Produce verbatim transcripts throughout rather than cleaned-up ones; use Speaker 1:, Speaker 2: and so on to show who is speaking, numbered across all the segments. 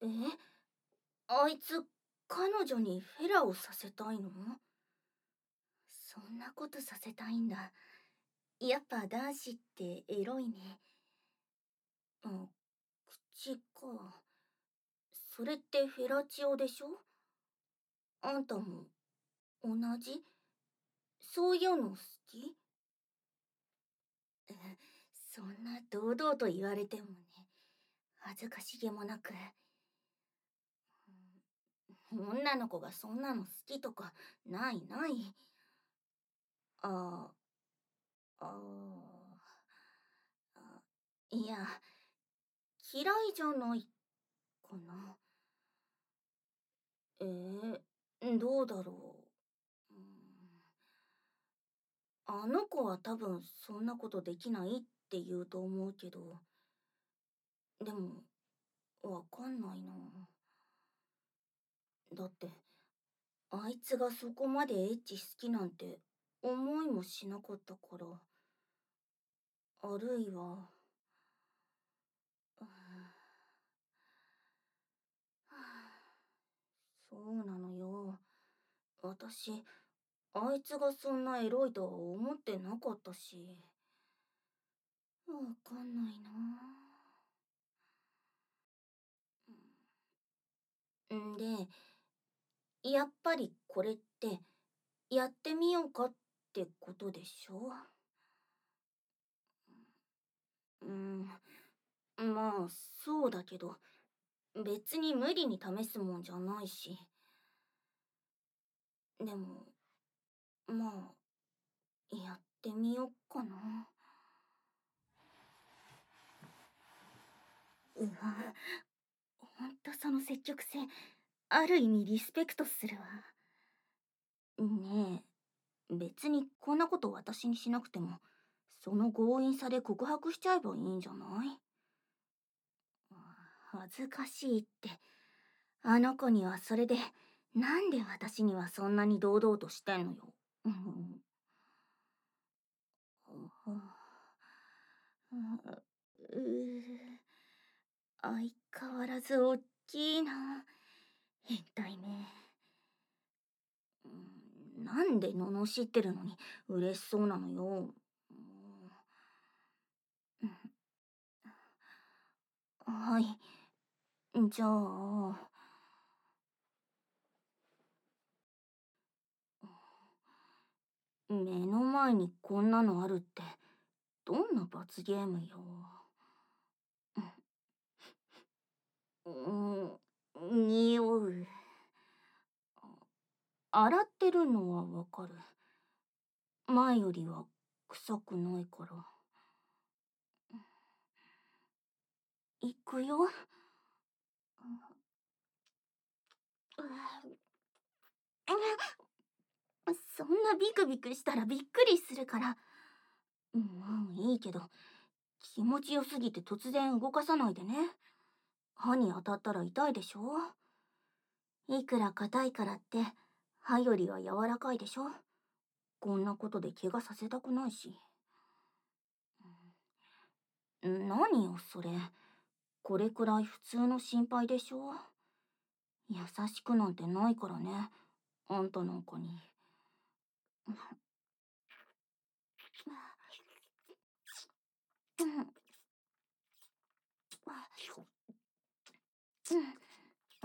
Speaker 1: え、あいつ、彼女にフェラをさせたいの？そんなことさせたいんだ。やっぱ男子ってエロいね。うん、口か。それってフェラチオでしょ？あんたも同じ？そういうの好き？うん、そんな堂々と言われてもね、恥ずかしげもなく。うん、女の子がそんなの好きとか、ないない。ああ、ああ、いや、嫌いじゃないかな。えー、どうだろう。うん、あの子は多分そんなことできないって言うと思うけど、でも、わかんないな。だって、あいつがそこまでエッチ好きなんて思いもしなかったから。あるいは、うん、はあ、そうなのよ。私、あいつがそんなエロいとは思ってなかったし。わかんないな。んで、やっぱりこれって、やってみようかってことでしょ？うん、まあ、そうだけど、別に無理に試すもんじゃないし。でも、まあ、やってみよっかな。うわ、ほんとその積極性、ある意味リスペクトするわ。ねえ、別にこんなこと私にしなくても、その強引さで告白しちゃえばいいんじゃない？恥ずかしいって。あの子にはそれで、なんで私にはそんなに堂々としてんのよ。うん。うう相変わらずおっきいな。変態め。うん、なんで罵ってるのに嬉しそうなのよ。うん、はい。じゃあ、目の前にこんなのあるって、どんな罰ゲームよ。うん、匂う。洗ってるのはわかる。前よりは臭くないから。行くよ。そんなビクビクしたらびっくりするから。うん、いいけど、気持ちよすぎて突然動かさないでね。歯に当たったら痛いでしょ？いくら硬いからって、歯よりは柔らかいでしょ？こんなことで怪我させたくないし。何よ、それ。これくらい普通の心配でしょ？優しくなんてないからね。あんたなんかに。うん、うん、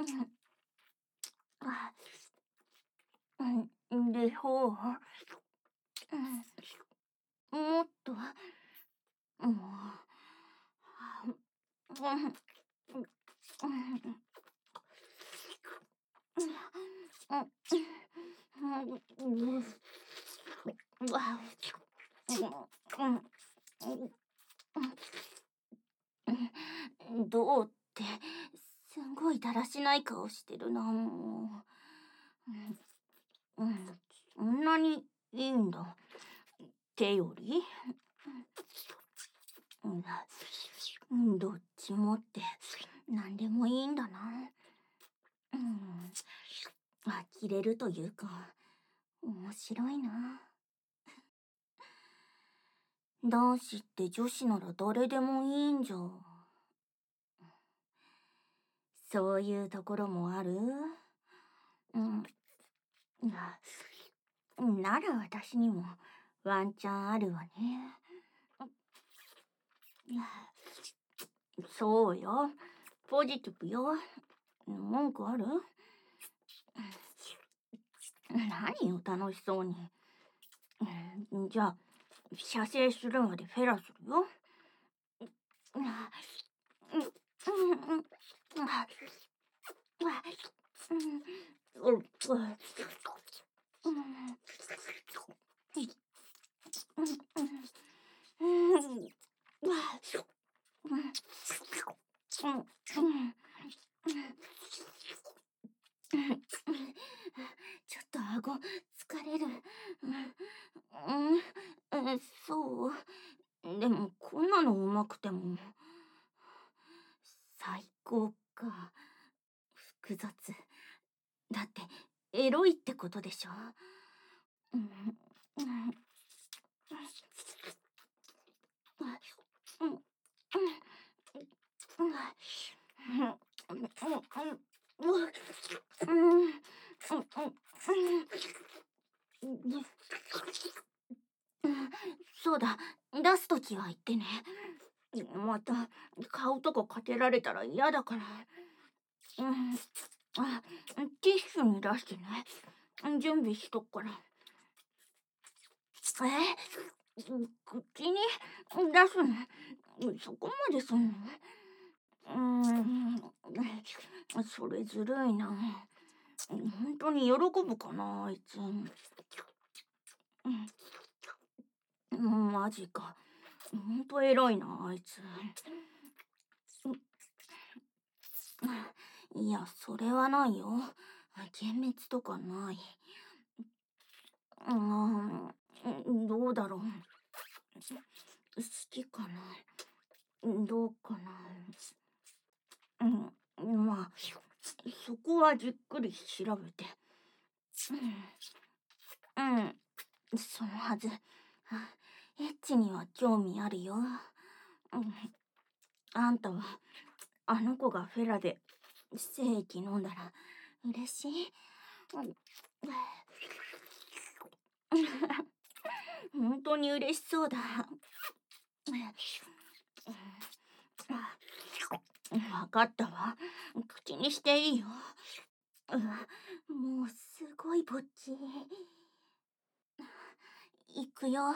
Speaker 1: うん、で、ほう。うん、もっと、もう、うん、どうって、すごいだらしない顔してるな、もう。うん、そんなにいいんだ。手より？うん、どっちもって、なんでもいいんだな。うん、呆れるというか、面白いな。男子って女子なら誰でもいいんじゃ。 そういうところもある。うん。ななら私にもワンチャンあるわね。そうよ。ポジティブよ。文句ある？何よ、楽しそうに。じゃあ、射精するまでフェラするよ。ちょっと顎疲れる。うん、うん、そう。でもこんなのうまくても。最高か。複雑。だってエロいってことでしょ。うんうんうんそうだ、出すときは言ってね。また顔とかかけられたら嫌だから。うん、あ、ティッシュに出してね。準備しとくから。え、口に出すの？そこまですんの？うーん、それずるいな。本当に喜ぶかな、あいつ。うん、マジか。本当偉いな、あいつ。いや、それはないよ。幻滅とかない。うん、どうだろう。好きかな。どうかな。うん、まあ、そこはじっくり調べて。うん、うん、そのはず。エッチには興味あるよ。うん、あんたは、あの子がフェラで精液飲んだら嬉しい？本当に嬉しそうだ。わかったわ。口にしていいよ。もうすごいぼっち。いくよ。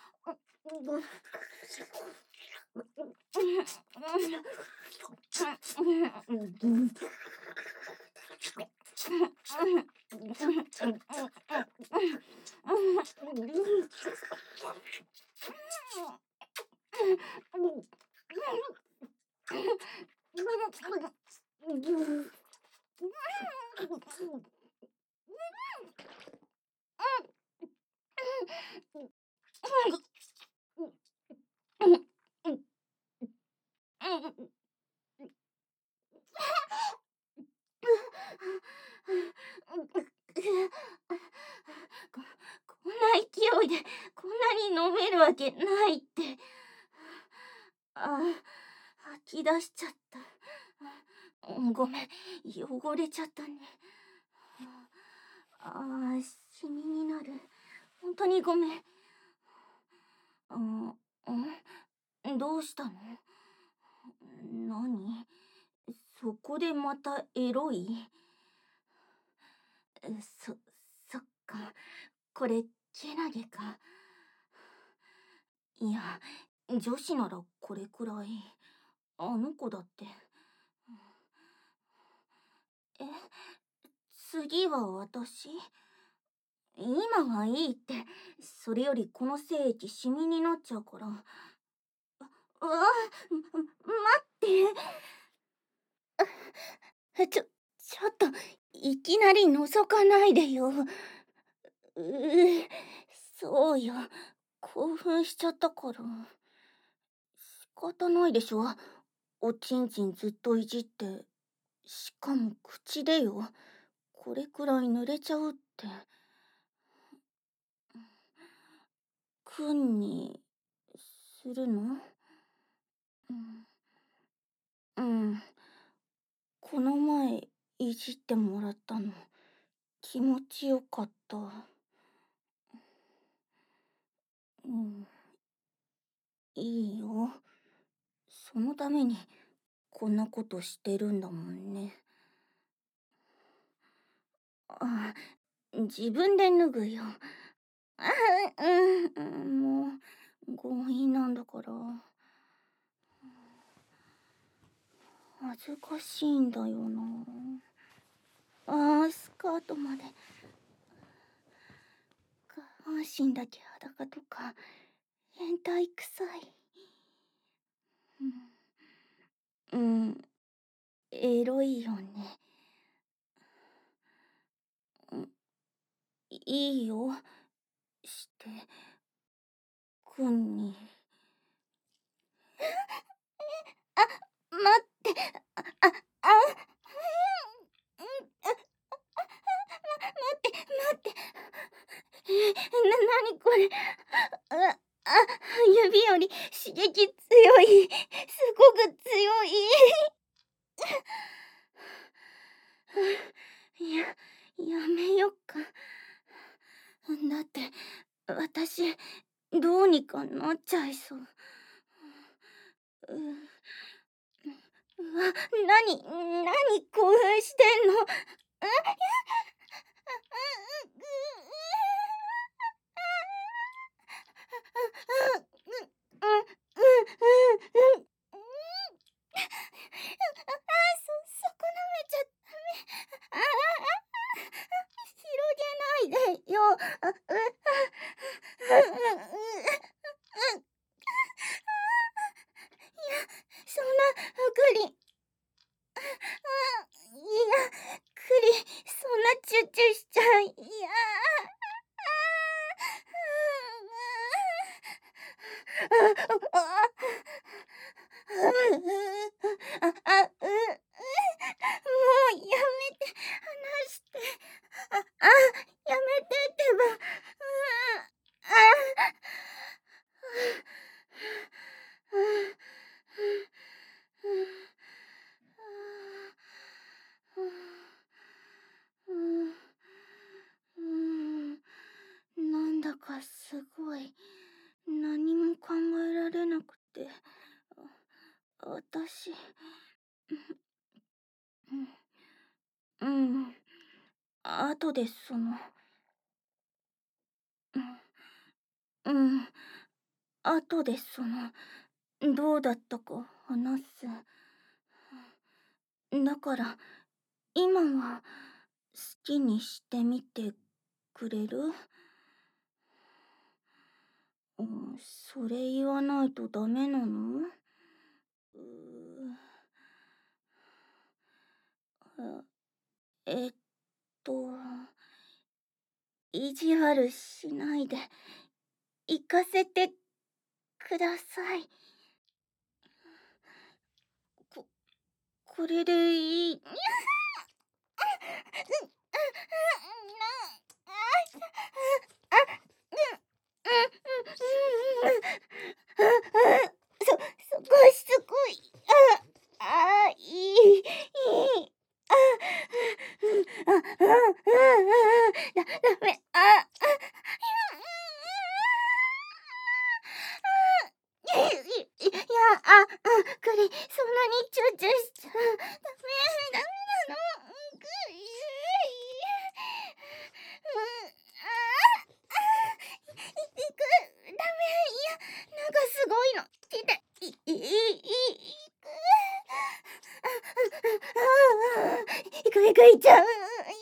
Speaker 1: ここんな勢いでこんなに飲めるわけないって。あ、吐き出しちゃった。ごめん、汚れちゃったね。ああ、シミになる。本当にごめん。うん、んどうしたの？何？そこでまたエロい？そ、そっか。これ、けなげか。いや、女子ならこれくらい。あの子だって。え、次は私？今はいいって。それよりこの精液シミになっちゃうから。うわ、待って。ちょ、ちょっと、いきなり覗かないでよ。うう、そうよ。興奮しちゃったから。仕方ないでしょ。おちんちんずっといじって。しかも口でよ。これくらい濡れちゃうって。くんにするの？うん。うん。このじってもらったの気持ちよかった。うん、いいよ。そのためにこんなことしてるんだもんね。あ、自分で脱ぐよ。あ、うん、うん、もう強引なんだから。恥ずかしいんだよな。あー、スカートまで。下半身だけ裸とか変態臭い。うん、うん、エロいよね。うん、いいよ。して、くんに。あ、待って、あ、あ、あ、うん、うん、あ、待って、待って。え、な、なにこれ。あ、あ、指より刺激強い。すごく強い。いや、やめよっか。だって、私、どうにかなっちゃいそう。う、うわ、なに、なに興奮してんの。あ、広げないでよ。あ、う、そんなふくり、いや、くり、そんなチュッチュしちゃいや。あ、あ、あ、う、もうやめて、離して。あ、あ、やめてってば。あ、なんだかすごい、何も考えられなくて、私、うん、うん、後でその、うん、うん、後でその、どうだったか話す。だから、今は好きにしてみてくれる？うん、それ言わないとダメなの？うー、あ、えっと、意地悪しないで行かせてください。こ、これでいい。そ、そこしつこい。あ、あ、いい、いい。あ、あ、あ、あ、あ、だ、ダメ。あ、あ、いや、あ、あ、クリ、そんなにチューチューしちゃダメ、ダメなの。クリ、うん、あ、あ、いく、ダメ、いや、なんかすごいの。来て、い、い、い、い、いく、あ、あ、あ、あ、いくいくいっちゃう。いや、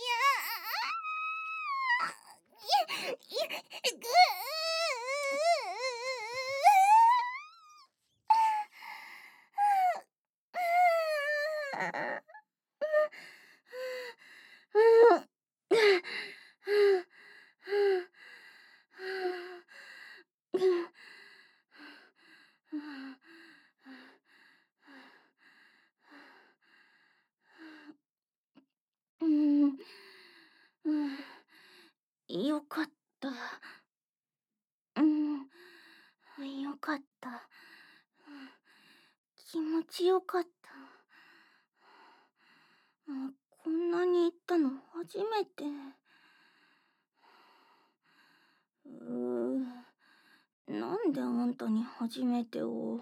Speaker 1: い、い、いく。うん、うん、よかった。うん、よかった。気持ちよかった。あ、こんなに初めて。うー、なんであんたに初めてを。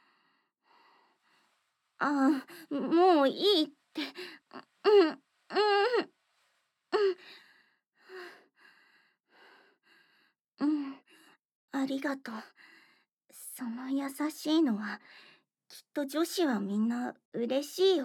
Speaker 1: ああ、もういいって。うん、うん、うん。うん、ありがとう。その優しいのは、きっと女子はみんな嬉しいよ。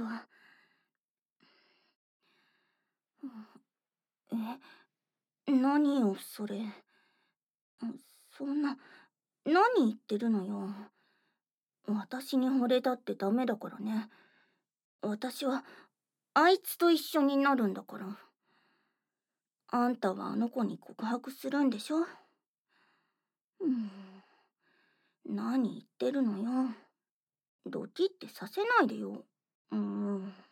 Speaker 1: え、何よそれ。そんな、何言ってるのよ。私に惚れたってダメだからね。私は、あいつと一緒になるんだから。あんたはあの子に告白するんでしょ。うん、何言ってるのよ。ドキってさせないでよ。うん。